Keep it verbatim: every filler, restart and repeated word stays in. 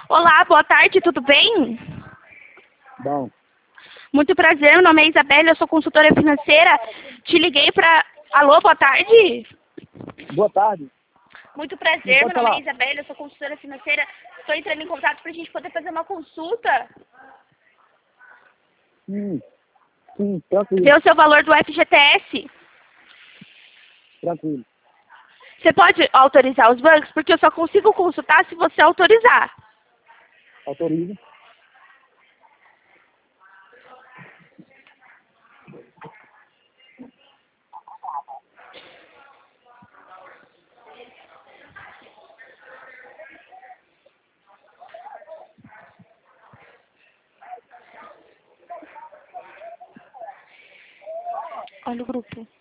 Olá, boa tarde, tudo bem? Bom, Muito prazer, meu nome é Isabela, eu sou consultora financeira. Te liguei para... Alô, boa tarde? boa tarde. Muito Sim, prazer, pode meu nome é falar. Isabela, eu sou consultora financeira. Estou entrando em contato para a gente poder fazer uma consulta. Sim, sim, tranquilo, Ver o seu valor do F G T S. tranquilo. Você pode autorizar os bancos? Porque eu só consigo consultar se você autorizar. Autoriza. Olha o grupo.